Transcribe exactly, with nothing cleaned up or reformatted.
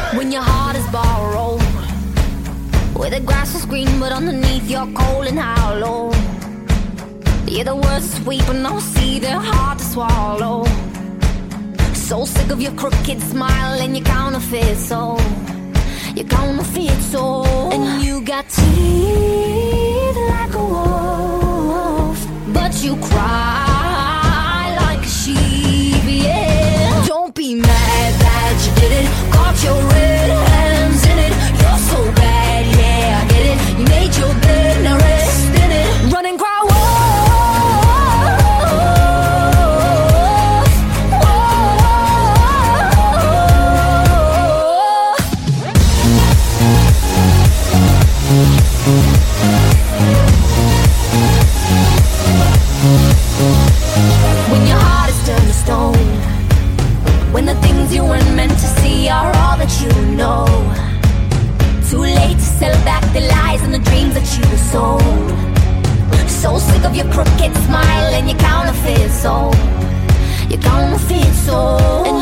When your heart is borrowed, where the grass is green but underneath you're cold and hollow. Yeah, the words are sweet but no see, they're hard to swallow. So sick of your crooked smile and your counterfeit soul. Your counterfeit soul. And you got teeth like a wolf, but you cry like a sheep, yeah. Don't be mad that you did it. Got your red hands in it. You're so bad, yeah, I get it. You made your bed, now rest in it. Run and cry, when your heart is turned to stone, when the things you weren't meant to see are all that you know. Too late to sell back the lies and the dreams that you were sold. So sick of your crooked smile and your counterfeit soul. Your counterfeit soul. And